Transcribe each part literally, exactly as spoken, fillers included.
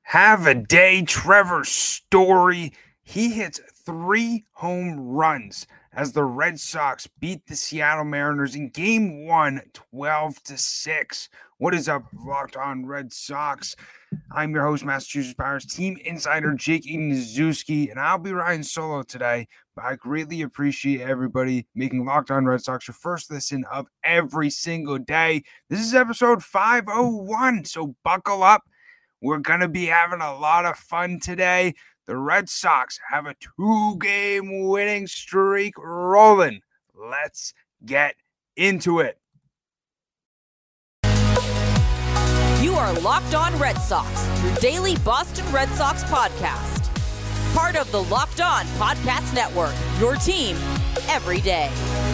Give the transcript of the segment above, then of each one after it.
Have a day, Trevor Story. He hits three home runs as the Red Sox beat the Seattle Mariners in game one, twelve to six. What is up, Locked On Red Sox? I'm your host, Massachusetts Pirates team insider Jake Nizuski, and I'll be riding solo today, but I greatly appreciate everybody making Locked On Red Sox your first listen of every single day. This is episode five oh one, so buckle up. We're going to be having a lot of fun today. The Red Sox have a two-game winning streak rolling. Let's get into it. You are Locked On Red Sox, your daily Boston Red Sox podcast. Part of the Locked On Podcast Network, your team every day.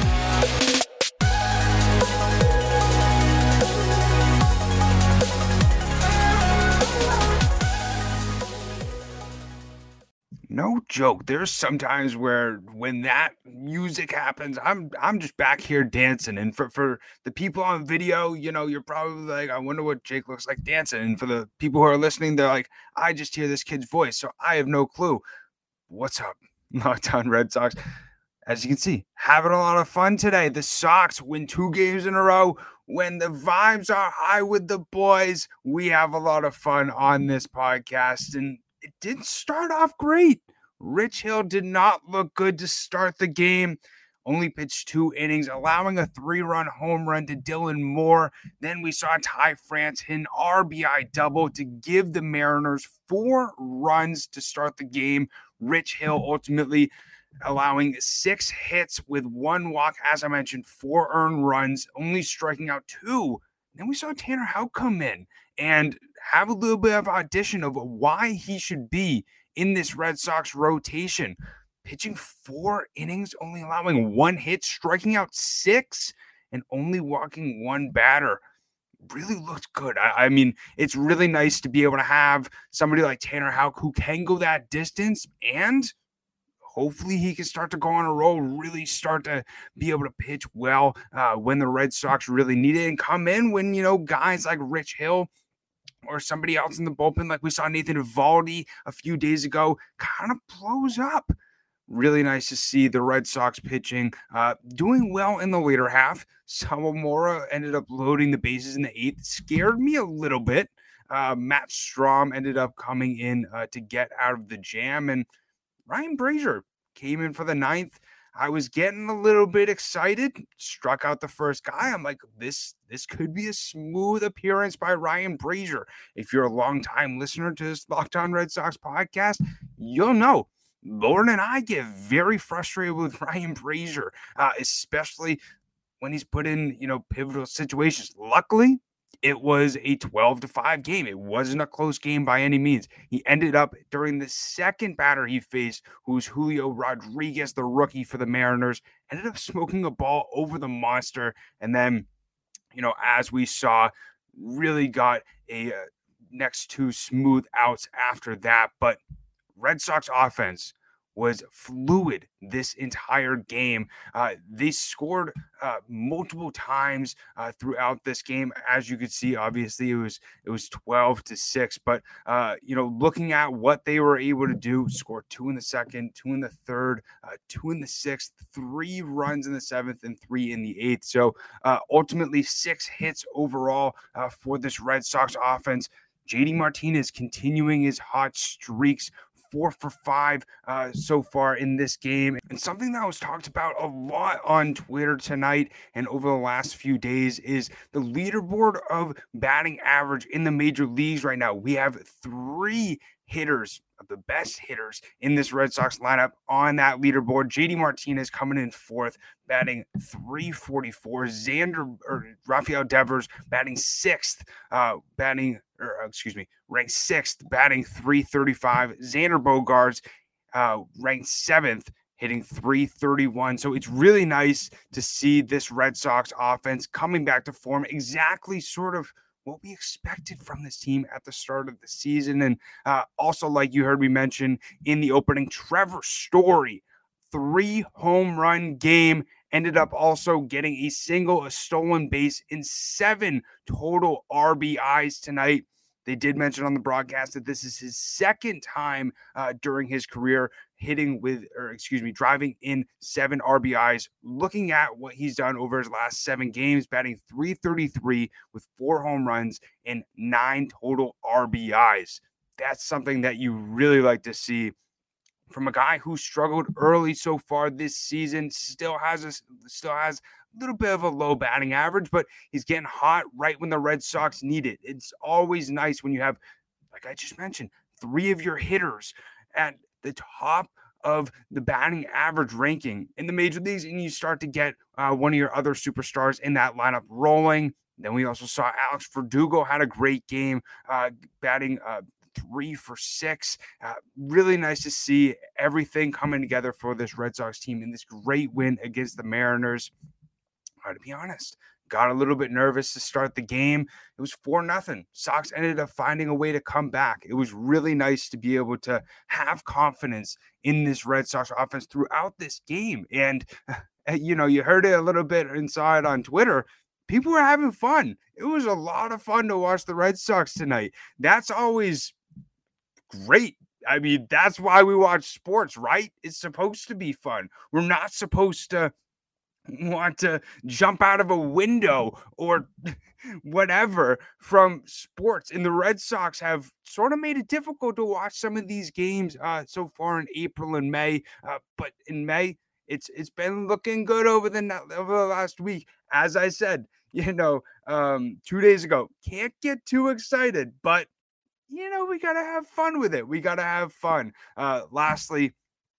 No joke. There's sometimes where when that music happens, I'm I'm just back here dancing. And for, for the people on video, you know, you're probably like, I wonder what Jake looks like dancing. And for the people who are listening, they're like, I just hear this kid's voice, so I have no clue. What's up, Locked On Red Sox? As you can see, having a lot of fun today. The Sox win two games in a row. When the vibes are high with the boys, we have a lot of fun on this podcast. And it didn't start off great. Rich Hill did not look good to start the game. Only pitched two innings, allowing a three-run home run to Dylan Moore. Then we saw Ty France hit an R B I double to give the Mariners four runs to start the game. Rich Hill ultimately allowing six hits with one walk, as I mentioned, four earned runs, only striking out two. Then we saw Tanner Houck come in and have a little bit of audition of why he should be in this Red Sox rotation. Pitching four innings, only allowing one hit, striking out six, and only walking one batter. Really looked good. I, I mean, it's really nice to be able to have somebody like Tanner Houck who can go that distance, and hopefully he can start to go on a roll, really start to be able to pitch well uh, when the Red Sox really need it, and come in when, you know, guys like Rich Hill or somebody else in the bullpen, like we saw Nathan Eovaldi a few days ago, kind of blows up. Really nice to see the Red Sox pitching uh, doing well in the later half. Sawamura ended up loading the bases in the eighth. Scared me a little bit. Uh, Matt Strahm ended up coming in uh, to get out of the jam, and Ryan Brazier came in for the ninth. I was getting a little bit excited, struck out the first guy. I'm like, this this could be a smooth appearance by Ryan Brazier. If you're a longtime listener to this Locked On Red Sox podcast, you'll know Lauren and I get very frustrated with Ryan Brazier, uh, especially when he's put in, you know, pivotal situations. Luckily, it was a twelve to five game. It wasn't a close game by any means. He ended up during the second batter he faced, who's Julio Rodriguez, the rookie for the Mariners, ended up smoking a ball over the monster. And then, you know, as we saw, really got a uh, next two smooth outs after that. But Red Sox offense was fluid this entire game. Uh, they scored uh, multiple times uh, throughout this game. As you could see, obviously it was it was twelve to six. But uh, you know, looking at what they were able to do, score two in the second, two in the third, uh, two in the sixth, three runs in the seventh, and three in the eighth. So uh, ultimately, six hits overall uh, for this Red Sox offense. J D Martinez continuing his hot streaks. Four for five uh, so far in this game. And something that was talked about a lot on Twitter tonight and over the last few days is the leaderboard of batting average in the major leagues right now. We have three hitters, of the best hitters in this Red Sox lineup on that leaderboard. J D Martinez coming in fourth, batting three forty-four. Xander or Rafael Devers batting sixth, uh, batting or excuse me, ranked sixth, batting three thirty-five. Xander Bogaerts uh, ranked seventh, hitting three thirty-one. So it's really nice to see this Red Sox offense coming back to form, exactly sort of what we expected from this team at the start of the season. And uh, also, like you heard me mention in the opening, Trevor Story, three home run game, ended up also getting a single, a stolen base, in seven total R B Is tonight. They did mention on the broadcast that this is his second time uh, during his career hitting with, or excuse me, driving in seven R B Is. Looking at what he's done over his last seven games, batting three thirty-three with four home runs and nine total R B Is. That's something that you really like to see from a guy who struggled early so far this season. Still has a still has a little bit of a low batting average, but he's getting hot right when the Red Sox need it. It's always nice when you have, like I just mentioned, three of your hitters at the top of the batting average ranking in the major leagues, and you start to get uh, one of your other superstars in that lineup rolling. Then we also saw Alex Verdugo had a great game, uh, batting uh, three for six. Uh, really nice to see everything coming together for this Red Sox team in this great win against the Mariners. Uh, to be honest, got a little bit nervous to start the game. It was four nothing. Sox ended up finding a way to come back. It was really nice to be able to have confidence in this Red Sox offense throughout this game. And, uh, you know, you heard it a little bit inside on Twitter. People were having fun. It was a lot of fun to watch the Red Sox tonight. That's always great. I mean, that's why we watch sports, right? It's supposed to be fun. We're not supposed to want to jump out of a window or whatever from sports. And the Red Sox have sort of made it difficult to watch some of these games uh, so far in April and May. Uh, but in May, it's it's been looking good over the over the last week. As I said, you know, um, two days ago, can't get too excited, but you know, we got to have fun with it. We got to have fun. Uh, lastly,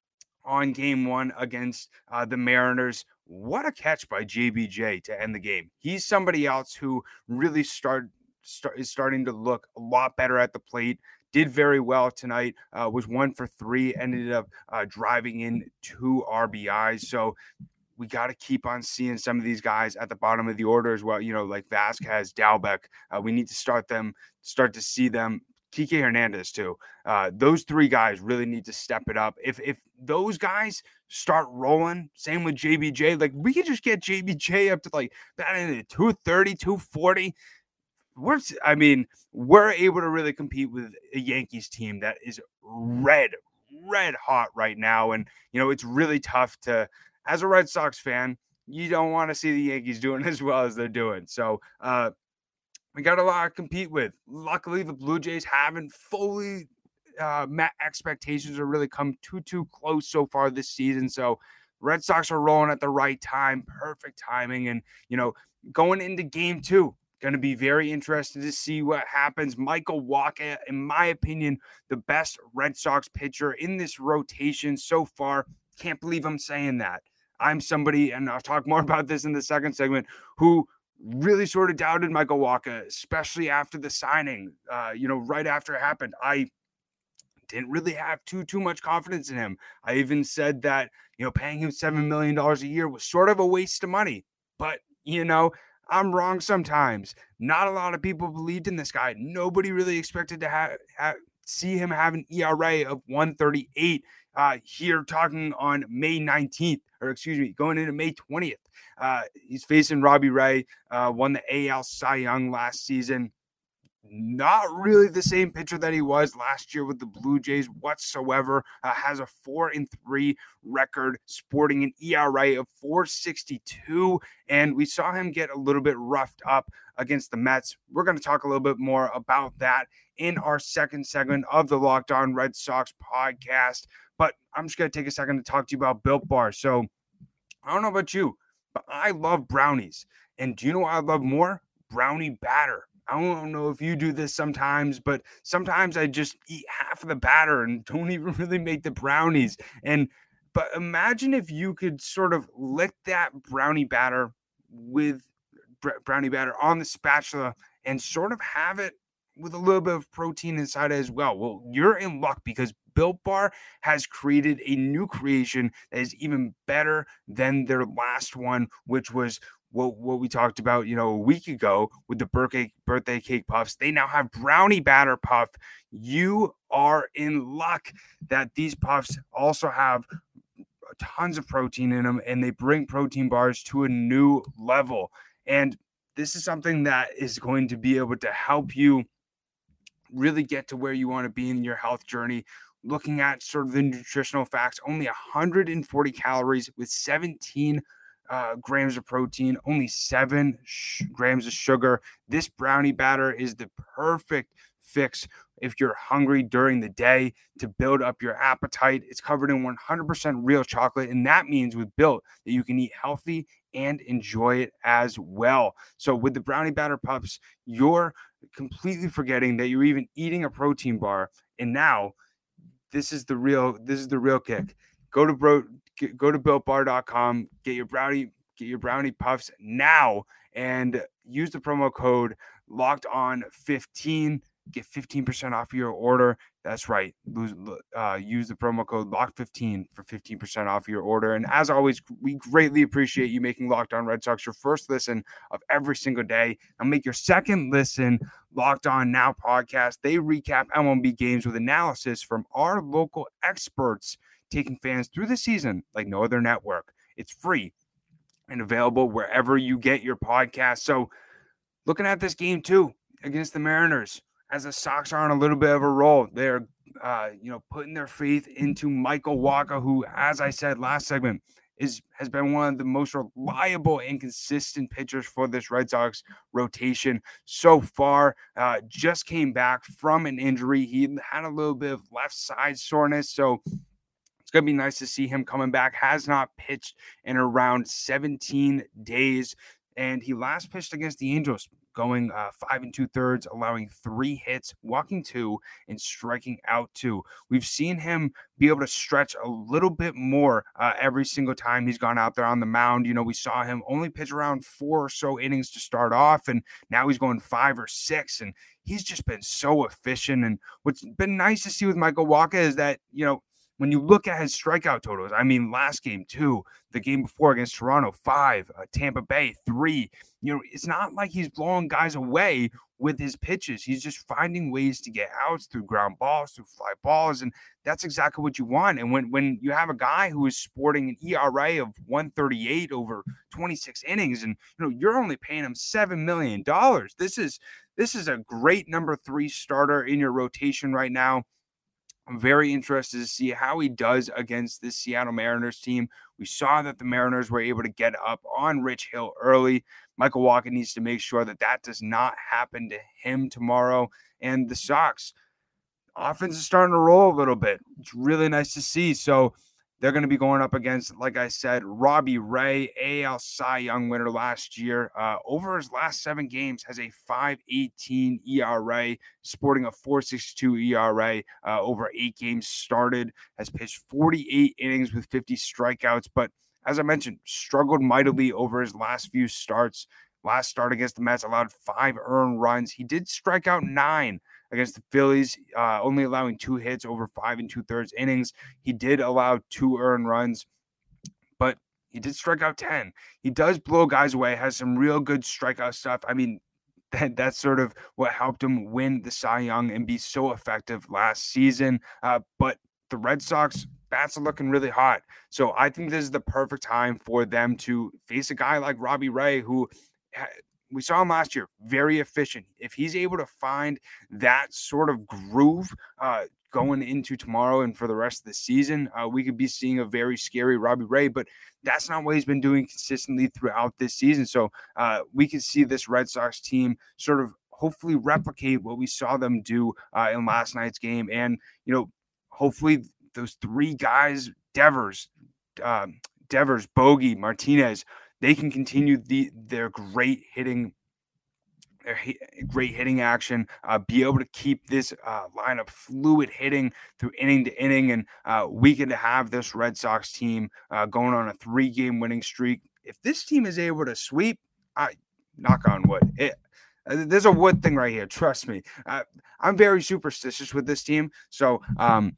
on game one against uh, the Mariners, what a catch by J B J to end the game. He's somebody else who really start, start is starting to look a lot better at the plate. Did very well tonight, uh, was one for three, ended up uh, driving in two R B Is. So we got to keep on seeing some of these guys at the bottom of the order as well. You know, like Vasquez, Dalbec. Uh, we need to start them, start to see them. Kike Hernandez too. Uh, those three guys really need to step it up. If if those guys start rolling, same with J B J, like we could just get J B J up to like batting at two thirty, two forty. We're, I mean, we're able to really compete with a Yankees team that is red, red hot right now. And, you know, it's really tough to, as a Red Sox fan, you don't want to see the Yankees doing as well as they're doing. So, uh, we got a lot to compete with. Luckily, the Blue Jays haven't fully uh, met expectations or really come too, too close so far this season. So Red Sox are rolling at the right time, perfect timing. And, you know, going into game two, going to be very interested to see what happens. Michael Wacha, in my opinion, the best Red Sox pitcher in this rotation so far. Can't believe I'm saying that. I'm somebody, and I'll talk more about this in the second segment, who really sort of doubted Michael Wacha, especially after the signing. Uh, you know, right after it happened, I didn't really have too too much confidence in him. I even said that, you know, paying him seven million dollars a year was sort of a waste of money. But, you know, I'm wrong sometimes. Not a lot of people believed in this guy. Nobody really expected to have, have see him have an E R A of one thirty-eight uh, here talking on May nineteenth, or excuse me, going into May twentieth. Uh, he's facing Robbie Ray, uh, won the A L Cy Young last season. Not really the same pitcher that he was last year with the Blue Jays whatsoever. Uh, has a four and three record, sporting an E R A of four sixty-two, and we saw him get a little bit roughed up against the Mets. We're going to talk a little bit more about that in our second segment of the Locked On Red Sox podcast. But I'm just going to take a second to talk to you about Built Bar. So I don't know about you, but I love brownies. And do you know what I love more? Brownie batter. I don't know if you do this sometimes, but sometimes I just eat half of the batter and don't even really make the brownies. And but imagine if you could sort of lick that brownie batter with brownie batter on the spatula and sort of have it with a little bit of protein inside it as well. Well, you're in luck, because Built Bar has created a new creation that is even better than their last one, which was What, what we talked about, you know, a week ago with the birthday birthday cake puffs. They now have brownie batter puff. You are in luck that these puffs also have tons of protein in them, and they bring protein bars to a new level. And this is something that is going to be able to help you really get to where you want to be in your health journey. Looking at sort of the nutritional facts, only one hundred forty calories with seventeen uh, grams of protein, only seven sh- grams of sugar. This brownie batter is the perfect fix if you're hungry during the day to build up your appetite. It's covered in one hundred percent real chocolate, and that means with Built that you can eat healthy and enjoy it as well. So with the brownie batter pups, you're completely forgetting that you're even eating a protein bar, and now this is the real this is the real kick. Go to bro go to built bar dot com, get your brownie get your brownie puffs now, and use the promo code locked on fifteen. Get fifteen percent off your order. That's right. Lose, uh, use the promo code lock fifteen for fifteen percent off your order. And as always, we greatly appreciate you making Locked On Red Sox your first listen of every single day. And make your second listen Locked On Now podcast. They recap M L B games with analysis from our local experts, taking fans through the season like no other network. It's free and available wherever you get your podcast. So looking at this game too against the Mariners, as the Sox are on a little bit of a roll, they're, uh, you know, putting their faith into Michael Wacha, who, as I said last segment, is has been one of the most reliable and consistent pitchers for this Red Sox rotation so far. Uh, just came back from an injury. He had a little bit of left side soreness, so it's going to be nice to see him coming back. Has not pitched in around seventeen days, and he last pitched against the Angels, going uh, five and two thirds, allowing three hits, walking two, and striking out two. We've seen him be able to stretch a little bit more uh, every single time he's gone out there on the mound. You know, we saw him only pitch around four or so innings to start off, and now he's going five or six, and he's just been so efficient. And what's been nice to see with Michael Wacha is that, you know, when you look at his strikeout totals, I mean, last game, two, the game before against Toronto, five, uh, Tampa Bay, three, you know, it's not like he's blowing guys away with his pitches. He's just finding ways to get outs through ground balls, through fly balls, and that's exactly what you want. And when, when you have a guy who is sporting an E R A of one thirty-eight over twenty-six innings, and, you know, you're only paying him seven million dollars, this is, this is a great number three starter in your rotation right now. I'm very interested to see how he does against this Seattle Mariners team. We saw that the Mariners were able to get up on Rich Hill early. Michael Wacha needs to make sure that that does not happen to him tomorrow. And the Sox offense is starting to roll a little bit. It's really nice to see. So they're going to be going up against, like I said, Robbie Ray, A L Cy Young winner last year. Uh, over his last seven games, has a five eighteen E R A, sporting a four sixty-two E R A uh, over eight games started. Has pitched forty-eight innings with fifty strikeouts, but as I mentioned, struggled mightily over his last few starts. Last start against the Mets, allowed five earned runs. He did strike out nine against the Phillies, uh, only allowing two hits over five and two thirds innings. He did allow two earned runs, but he did strike out ten. He does blow guys away, has some real good strikeout stuff. I mean, that, that's sort of what helped him win the Cy Young and be so effective last season. Uh, but the Red Sox bats are looking really hot. So I think this is the perfect time for them to face a guy like Robbie Ray, who we saw him last year, very efficient. If he's able to find that sort of groove uh, going into tomorrow and for the rest of the season, uh, we could be seeing a very scary Robbie Ray, but that's not what he's been doing consistently throughout this season. So uh, we could see this Red Sox team sort of hopefully replicate what we saw them do uh, in last night's game. And, you know, hopefully those three guys, Devers, um, Devers, Bogey, Martinez, they can continue the their great hitting, their hit, great hitting action, uh, be able to keep this uh, lineup fluid hitting through inning to inning, and uh, we can have this Red Sox team uh, going on a three-game winning streak. If this team is able to sweep, I knock on wood. It, uh, there's a wood thing right here. Trust me. Uh, I'm very superstitious with this team, so um,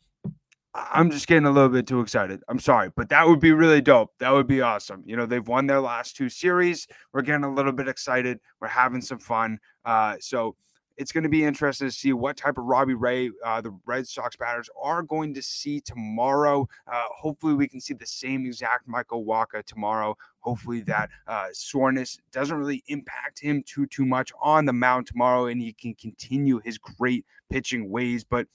I'm just getting a little bit too excited. I'm sorry, but that would be really dope. That would be awesome. You know, they've won their last two series. We're getting a little bit excited. We're having some fun. Uh, so it's going to be interesting to see what type of Robbie Ray uh, the Red Sox batters are going to see tomorrow. Uh, hopefully we can see the same exact Michael Wacha tomorrow. Hopefully that uh, soreness doesn't really impact him too, too much on the mound tomorrow, and he can continue his great pitching ways. But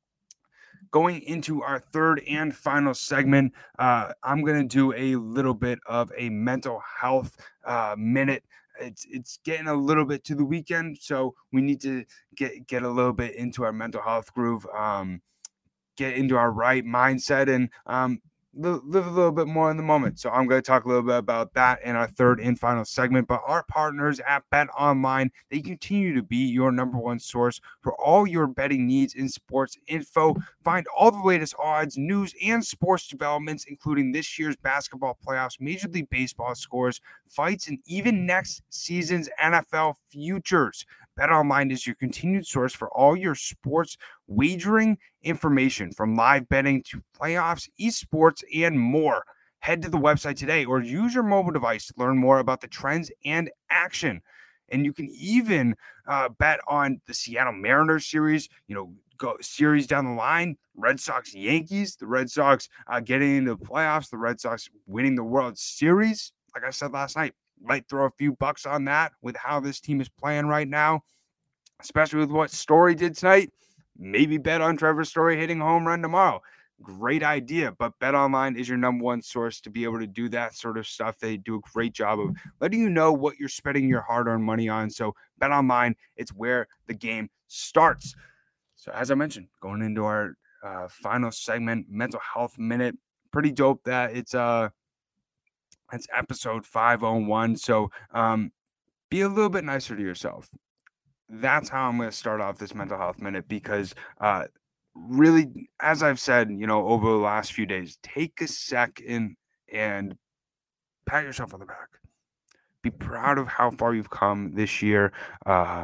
going into our third and final segment, uh, I'm going to do a little bit of a mental health uh, minute. It's it's getting a little bit to the weekend, so we need to get get a little bit into our mental health groove, um, get into our right mindset, and um, live, live a little bit more in the moment. So I'm going to talk a little bit about that in our third and final segment. But our partners at BetOnline, they continue to be your number one source for all your betting needs in sports info. Find all the latest odds, news, and sports developments, including this year's basketball playoffs, Major League Baseball scores, fights, and even next season's N F L futures. BetOnline is your continued source for all your sports wagering information, from live betting to playoffs, esports, and more. Head to the website today or use your mobile device to learn more about the trends and action. And you can even uh, bet on the Seattle Mariners series, you know, go series down the line, Red Sox, Yankees, the Red Sox uh, getting into the playoffs, the Red Sox winning the World Series. Like I said last night, might throw a few bucks on that with how this team is playing right now, especially with what Story did tonight. Maybe bet on Trevor Story hitting a home run tomorrow. Great idea, but BetOnline is your number one source to be able to do that sort of stuff. They do a great job of letting you know what you're spending your hard-earned money on. So BetOnline, it's where the game starts. So as I mentioned, going into our uh, final segment, Mental Health Minute, pretty dope that it's uh it's episode five oh one. So um, be a little bit nicer to yourself. That's how I'm going to start off this Mental Health Minute, because uh, really, as I've said, you know, over the last few days, take a second and pat yourself on the back. Be proud of how far you've come this year. Uh,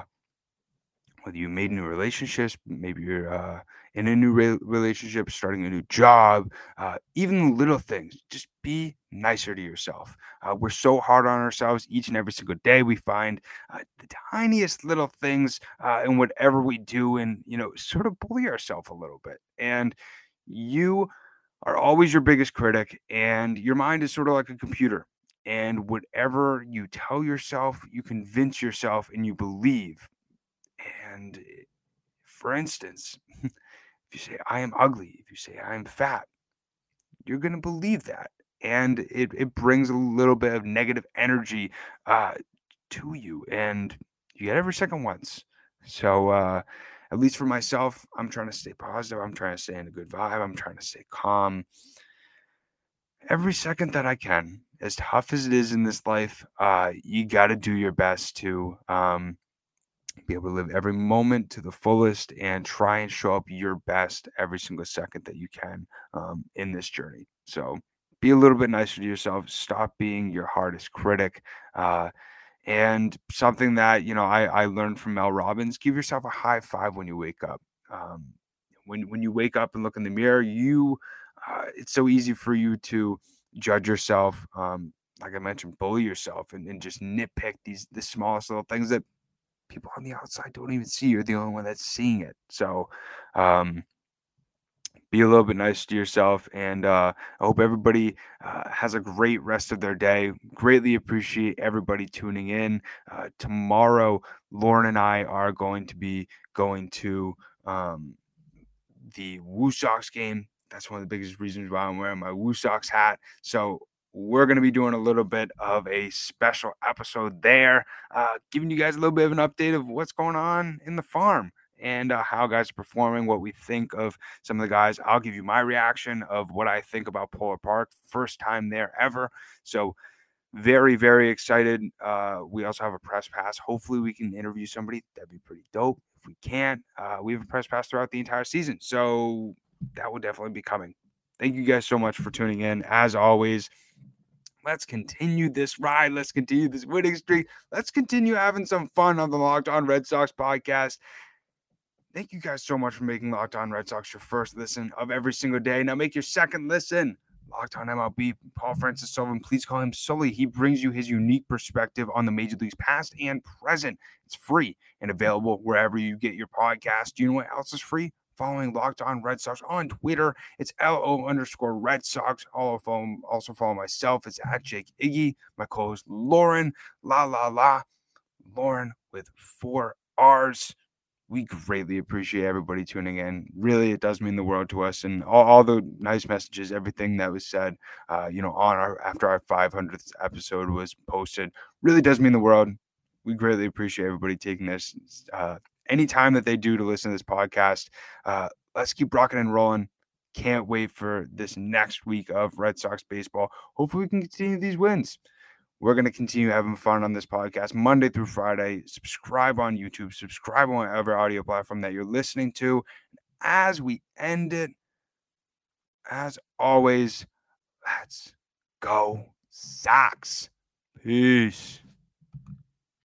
whether you made new relationships, maybe you're uh, in a new re- relationship, starting a new job, uh, even little things, just be nicer to yourself. Uh, we're so hard on ourselves each and every single day. We find uh, the tiniest little things uh, in whatever we do, and, you know, sort of bully ourselves a little bit. And you are always your biggest critic, and your mind is sort of like a computer. And whatever you tell yourself, you convince yourself and you believe. And for instance, if you say, I am ugly, if you say, I am fat, you're going to believe that. And it, it brings a little bit of negative energy uh, to you. And you get every second once. So uh, at least for myself, I'm trying to stay positive. I'm trying to stay in a good vibe. I'm trying to stay calm. Every second that I can, as tough as it is in this life, uh, you got to do your best to um, be able to live every moment to the fullest and try and show up your best every single second that you can um, in this journey. So be a little bit nicer to yourself. Stop being your hardest critic. Uh, and something that, you know, I, I learned from Mel Robbins, give yourself a high five when you wake up. Um, when, when you wake up and look in the mirror, you, uh, it's so easy for you to judge yourself. Um, like I mentioned, bully yourself and, and just nitpick these, the smallest little things that people on the outside don't even see. You're the only one that's seeing it. So um, be a little bit nice to yourself. And uh, I hope everybody uh, has a great rest of their day. Greatly appreciate everybody tuning in. Uh, tomorrow, Lauren and I are going to be going to um, the Woo Sox game. That's one of the biggest reasons why I'm wearing my Woo Sox hat. So we're going to be doing a little bit of a special episode there, uh, giving you guys a little bit of an update of what's going on in the farm and uh, how guys are performing, what we think of some of the guys. I'll give you my reaction of what I think about Polar Park. First time there ever. So very, very excited. Uh, we also have a press pass. Hopefully we can interview somebody. That'd be pretty dope. If we can't, uh, we have a press pass throughout the entire season. So that will definitely be coming. Thank you guys so much for tuning in. As always, let's continue this ride. Let's continue this winning streak. Let's continue having some fun on the Locked On Red Sox podcast. Thank you guys so much for making Locked On Red Sox your first listen of every single day. Now make your second listen Locked On M L B, Paul Francis Sullivan. Please call him Sully. He brings you his unique perspective on the Major Leagues past and present. It's free and available wherever you get your podcast. Do you know what else is free? Following Locked On Red Sox on Twitter. It's L O underscore Red Sox. Also follow, also follow myself. It's at Jake Iggy. My co-host Lauren. La la la. Lauren with four R's. We greatly appreciate everybody tuning in. Really, it does mean the world to us, and all, all the nice messages, everything that was said, uh, you know, on our after our five hundredth episode was posted, really does mean the world. We greatly appreciate everybody taking this uh, any time that they do to listen to this podcast. Uh, let's keep rocking and rolling. Can't wait for this next week of Red Sox baseball. Hopefully, we can continue these wins. We're going to continue having fun on this podcast Monday through Friday. Subscribe on YouTube. Subscribe on whatever audio platform that you're listening to. As we end it, as always, let's go Sox. Peace.